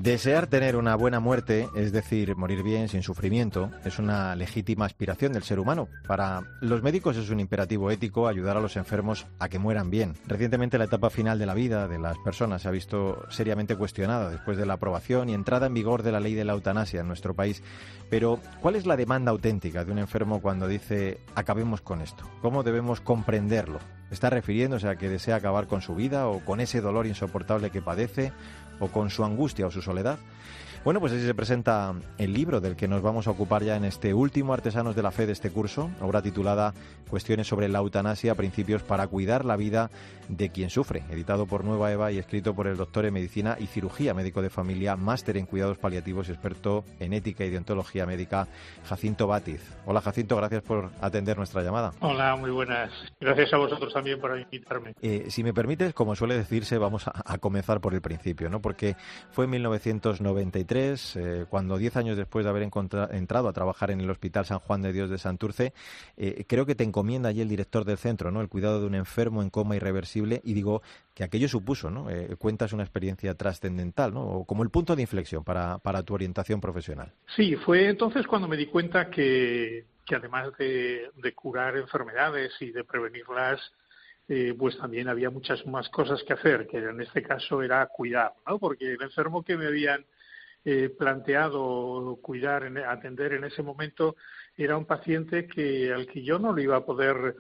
Desear tener una buena muerte, es decir, morir bien, sin sufrimiento, es una legítima aspiración del ser humano. Para los médicos es un imperativo ético ayudar a los enfermos a que mueran bien. Recientemente la etapa final de la vida de las personas se ha visto seriamente cuestionada después de la aprobación y entrada en vigor de la ley de la eutanasia en nuestro país. Pero, ¿cuál es la demanda auténtica de un enfermo cuando dice acabemos con esto? ¿Cómo debemos comprenderlo? ¿Está refiriéndose a que desea acabar con su vida o con ese dolor insoportable que padece o con su angustia o su soledad? Bueno, pues así se presenta el libro del que nos vamos a ocupar ya en este último Artesanos de la Fe de este curso, obra titulada Cuestiones sobre la eutanasia, principios para cuidar la vida de quien sufre, editado por Nueva Eva y escrito por el doctor en Medicina y Cirugía, médico de familia, máster en cuidados paliativos y experto en ética y deontología médica, Jacinto Bátiz. Hola Jacinto, gracias por atender nuestra llamada. Hola, muy buenas. Gracias a vosotros también por invitarme. Si me permites, como suele decirse, vamos a comenzar por el principio, ¿no? Porque fue en 1993, cuando 10 años después de haber entrado a trabajar en el Hospital San Juan de Dios de Santurce, creo que te encomienda allí el director del centro, ¿no? El cuidado de un enfermo en coma irreversible, y digo que aquello supuso, ¿no? Cuentas una experiencia trascendental, ¿no? O como el punto de inflexión para tu orientación profesional. Sí, fue entonces cuando me di cuenta que además de curar enfermedades y de prevenirlas, pues también había muchas más cosas que hacer, que en este caso era cuidar, ¿no? Porque el enfermo que me habían planteado cuidar, atender en ese momento, era un paciente al que yo no le iba a poder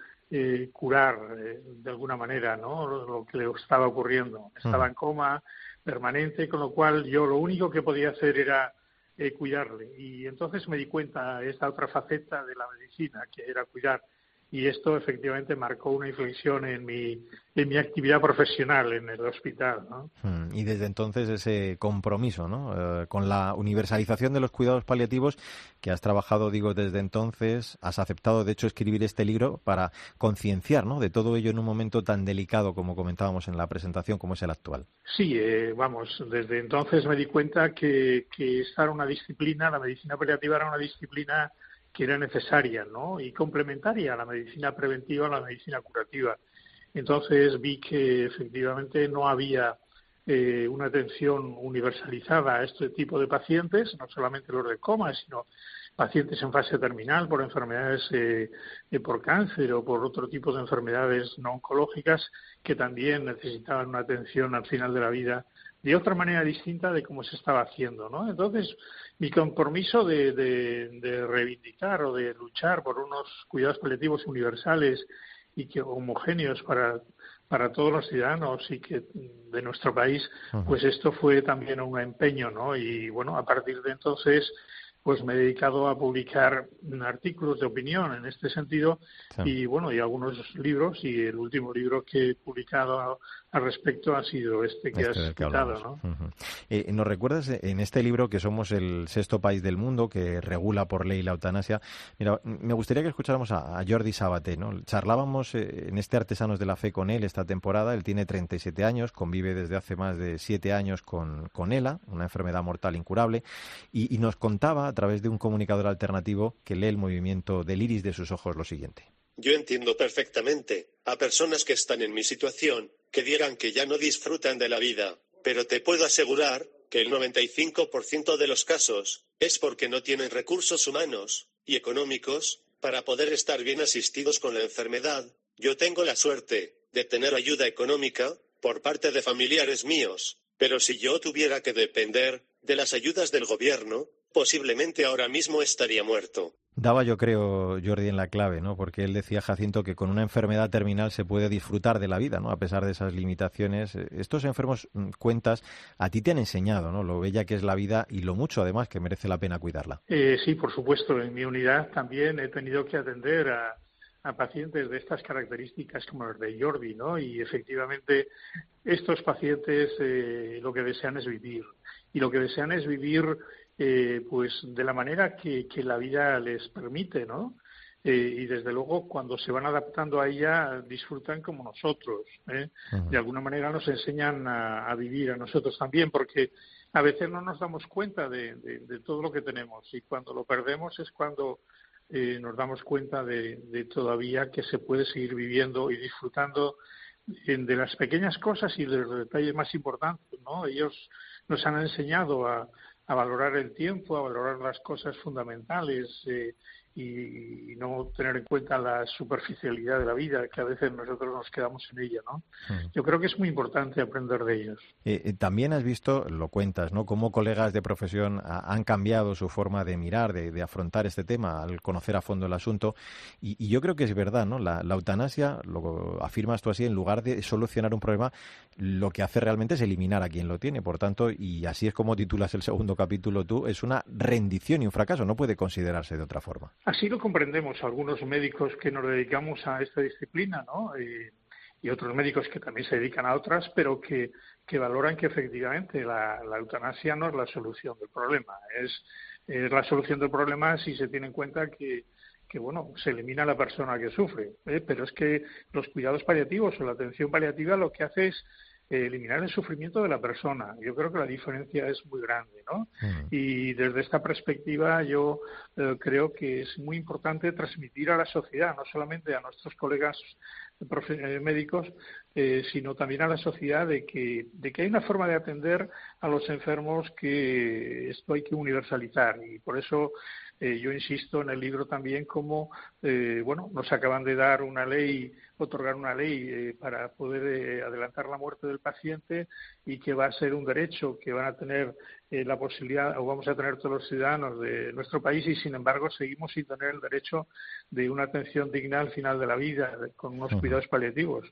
curar de alguna manera, ¿no? Lo que le estaba ocurriendo. Estaba en coma permanente, con lo cual yo lo único que podía hacer era cuidarle. Y entonces me di cuenta de esta otra faceta de la medicina, que era cuidar. Y esto efectivamente marcó una inflexión en mi actividad profesional en el hospital, ¿no? Y desde entonces ese compromiso, ¿no? Con la universalización de los cuidados paliativos que has trabajado, digo, desde entonces, has aceptado de hecho escribir este libro para concienciar, ¿no? De todo ello en un momento tan delicado como comentábamos en la presentación, como es el actual. Sí, desde entonces me di cuenta que esta era una disciplina, la medicina paliativa era una disciplina que era necesaria, ¿no? Y complementaria a la medicina preventiva, a la medicina curativa. Entonces vi que efectivamente no había una atención universalizada a este tipo de pacientes, no solamente los de coma, sino pacientes en fase terminal por enfermedades por cáncer o por otro tipo de enfermedades no oncológicas que también necesitaban una atención al final de la vida de otra manera distinta de cómo se estaba haciendo, ¿no? Entonces, mi compromiso de reivindicar o de luchar por unos cuidados paliativos universales y que homogéneos para todos los ciudadanos y que de nuestro país, pues esto fue también un empeño, ¿no? Y bueno, a partir de entonces, pues me he dedicado a publicar artículos de opinión en este sentido y bueno, y algunos libros, y el último libro que he publicado al respecto ha sido este que has citado, ¿no? ¿Nos recuerdas en este libro que somos el 6º país del mundo que regula por ley la eutanasia? Mira, me gustaría que escucháramos a Jordi Sabaté, ¿no? Charlábamos en este Artesanos de la Fe con él esta temporada. Él tiene 37 años, convive desde hace más de 7 años con ELA, una enfermedad mortal incurable, y nos contaba a través de un comunicador alternativo que lee el movimiento del iris de sus ojos lo siguiente. Yo entiendo perfectamente a personas que están en mi situación, que digan que ya no disfrutan de la vida, pero te puedo asegurar que el 95% de los casos es porque no tienen recursos humanos y económicos para poder estar bien asistidos con la enfermedad. Yo tengo la suerte de tener ayuda económica por parte de familiares míos, pero si yo tuviera que depender de las ayudas del gobierno, posiblemente ahora mismo estaría muerto. Daba, yo creo, Jordi, en la clave, ¿no? Porque él decía, Jacinto, que con una enfermedad terminal se puede disfrutar de la vida, ¿no? A pesar de esas limitaciones. Estos enfermos, cuentas, a ti te han enseñado, ¿no? Lo bella que es la vida y lo mucho, además, que merece la pena cuidarla. Sí, por supuesto. En mi unidad también he tenido que atender a pacientes de estas características como los de Jordi, ¿no? Y efectivamente estos pacientes lo que desean es vivir. Y lo que desean es vivir pues de la manera que la vida les permite, ¿no? Y desde luego cuando se van adaptando a ella disfrutan como nosotros, ¿eh? De alguna manera nos enseñan a vivir a nosotros también, porque a veces no nos damos cuenta de todo lo que tenemos y cuando lo perdemos es cuando nos damos cuenta de todavía que se puede seguir viviendo y disfrutando de las pequeñas cosas y de los detalles más importantes, ¿no? Ellos nos han enseñado a valorar el tiempo, a valorar las cosas fundamentales y no tener en cuenta la superficialidad de la vida, que a veces nosotros nos quedamos en ella, ¿no? Yo creo que es muy importante aprender de ellos. También has visto, lo cuentas, ¿no?, cómo colegas de profesión han cambiado su forma de mirar, de afrontar este tema al conocer a fondo el asunto. Y yo creo que es verdad, ¿no? La eutanasia, lo afirmas tú así, en lugar de solucionar un problema, lo que hace realmente es eliminar a quien lo tiene. Por tanto, y así es como titulas el segundo capítulo tú, es una rendición y un fracaso, no puede considerarse de otra forma. Así lo comprendemos algunos médicos que nos dedicamos a esta disciplina, ¿no? Y otros médicos que también se dedican a otras, pero que valoran que efectivamente la eutanasia no es la solución del problema. Es la solución del problema si se tiene en cuenta que bueno, se elimina a la persona que sufre, pero es que los cuidados paliativos o la atención paliativa lo que hace es eliminar el sufrimiento de la persona. Yo creo que la diferencia es muy grande, ¿no? Y desde esta perspectiva yo creo que es muy importante transmitir a la sociedad, no solamente a nuestros colegas médicos, sino también a la sociedad de que hay una forma de atender a los enfermos que esto hay que universalizar. Y por eso yo insisto en el libro también como nos acaban de dar una ley, otorgar una ley para poder adelantar la muerte del paciente, y que va a ser un derecho que van a tener la posibilidad, o vamos a tener todos los ciudadanos de nuestro país, y sin embargo seguimos sin tener el derecho de una atención digna al final de la vida, con unos cuidados paliativos.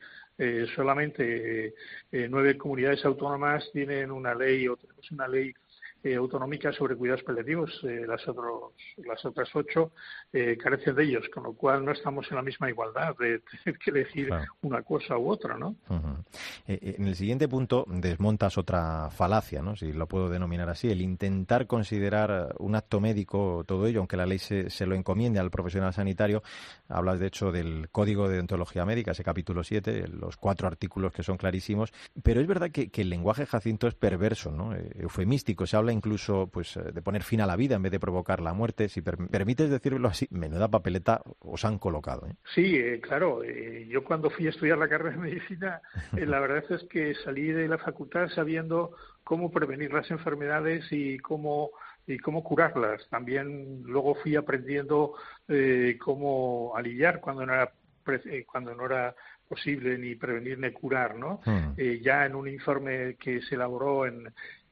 Solamente 9 comunidades autónomas tienen una ley, o tenemos una ley autonómica sobre cuidados paliativos. Las otras 8 carecen de ellos, con lo cual no estamos en la misma igualdad de tener que elegir una cosa u otra, ¿no? En el siguiente punto desmontas otra falacia, ¿no?, si lo puedo denominar así, el intentar considerar un acto médico todo ello, aunque la ley se lo encomiende al profesional sanitario. Hablas, de hecho, del Código de Deontología Médica, ese capítulo 7, los 4 artículos que son clarísimos, pero es verdad que el lenguaje, Jacinto, es perverso, ¿no?, eufemístico. Se habla incluso de poner fin a la vida en vez de provocar la muerte. Si permites decirlo así, menuda papeleta os han colocado, ¿eh? Sí, claro. Yo cuando fui a estudiar la carrera de medicina, la verdad es que salí de la facultad sabiendo cómo prevenir las enfermedades y cómo curarlas. También luego fui aprendiendo cómo aliviar cuando no era posible ni prevenir ni curar, ¿no? Ya en un informe que se elaboró en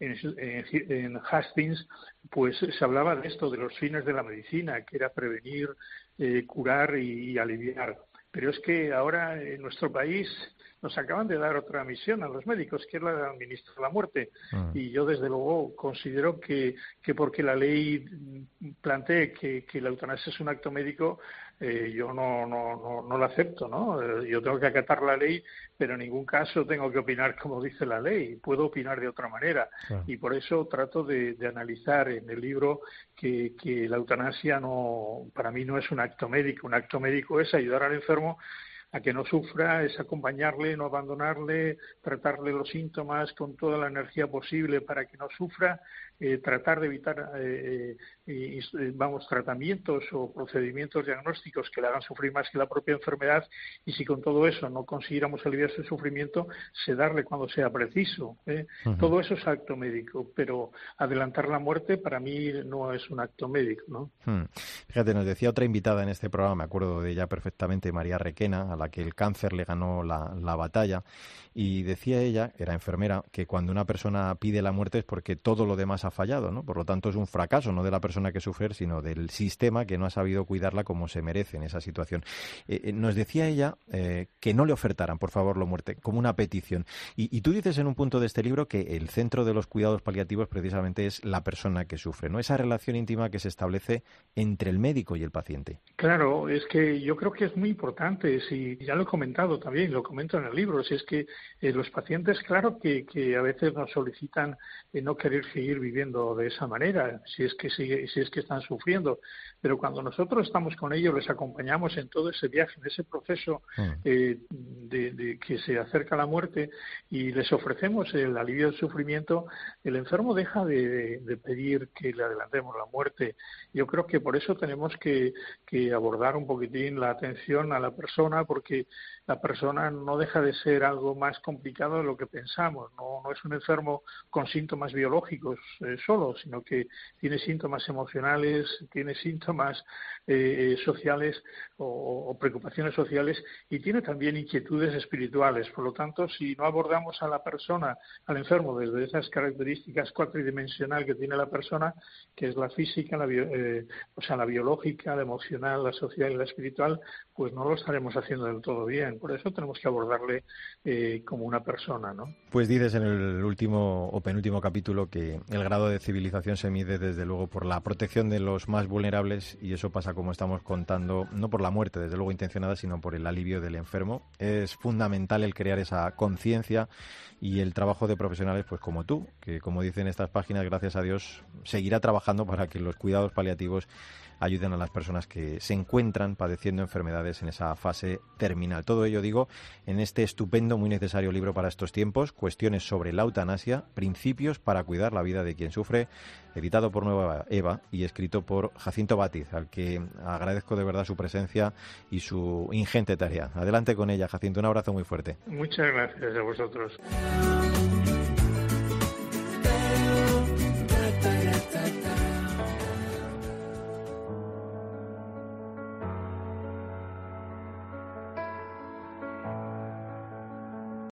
Hastings, pues se hablaba de esto, de los fines de la medicina, que era prevenir, curar y aliviar. Pero es que ahora en nuestro país nos acaban de dar otra misión a los médicos, que es la de administrar la muerte. Y yo, desde luego, considero que porque la ley plantee que la eutanasia es un acto médico, yo no la acepto, ¿no? Yo tengo que acatar la ley, pero en ningún caso tengo que opinar como dice la ley. Puedo opinar de otra manera. Y por eso trato de analizar en el libro que la eutanasia para mí no es un acto médico. Un acto médico es ayudar al enfermo a que no sufra, es acompañarle, no abandonarle, tratarle los síntomas con toda la energía posible para que no sufra, tratar de evitar tratamientos o procedimientos diagnósticos que le hagan sufrir más que la propia enfermedad, y si con todo eso no consiguiéramos aliviar su sufrimiento, sedarle cuando sea preciso. Todo eso es acto médico, pero adelantar la muerte para mí no es un acto médico, ¿no? Fíjate, nos decía otra invitada en este programa, me acuerdo de ella perfectamente, María Requena, a la que el cáncer le ganó la batalla, y decía ella, era enfermera, que cuando una persona pide la muerte es porque todo lo demás ha fallado, ¿no? Por lo tanto es un fracaso, no de la persona que sufre, sino del sistema que no ha sabido cuidarla como se merece en esa situación. Nos decía ella que no le ofertaran, por favor, la muerte, como una petición. Y tú dices en un punto de este libro que el centro de los cuidados paliativos precisamente es la persona que sufre, ¿no? Esa relación íntima que se establece entre el médico y el paciente. Claro, es que yo creo que es muy importante, si ya lo he comentado también, lo comento en el libro, si es que los pacientes, claro que a veces nos solicitan no querer seguir viviendo sufriendo de esa manera, si es que están sufriendo. Pero cuando nosotros estamos con ellos, les acompañamos en todo ese viaje, en ese proceso de que se acerca la muerte, y les ofrecemos el alivio del sufrimiento, el enfermo deja de pedir que le adelantemos la muerte. Yo creo que por eso tenemos que abordar un poquitín la atención a la persona, porque la persona no deja de ser algo más complicado de lo que pensamos. No es un enfermo con síntomas biológicos solo, sino que tiene síntomas emocionales, tiene síntomas sociales o preocupaciones sociales, y tiene también inquietudes espirituales. Por lo tanto, si no abordamos a la persona, al enfermo, desde esas características cuatridimensional que tiene la persona, que es la física, la biológica, la emocional, la social y la espiritual, pues no lo estaremos haciendo del todo bien. Por eso tenemos que abordarle como una persona, ¿no? Pues dices en el último o penúltimo capítulo que el grado de civilización se mide desde luego por la protección de los más vulnerables, y eso pasa, como estamos contando, no por la muerte desde luego intencionada, sino por el alivio del enfermo. Es fundamental el crear esa conciencia y el trabajo de profesionales pues como tú, que como dicen estas páginas, gracias a Dios, seguirá trabajando para que los cuidados paliativos ayuden a las personas que se encuentran padeciendo enfermedades en esa fase terminal. Todo ello, digo, en este estupendo, muy necesario libro para estos tiempos, Cuestiones sobre la eutanasia, principios para cuidar la vida de quien sufre, editado por Nueva Eva y escrito por Jacinto Bátiz, al que agradezco de verdad su presencia y su ingente tarea. Adelante con ella, Jacinto, un abrazo muy fuerte. Muchas gracias a vosotros.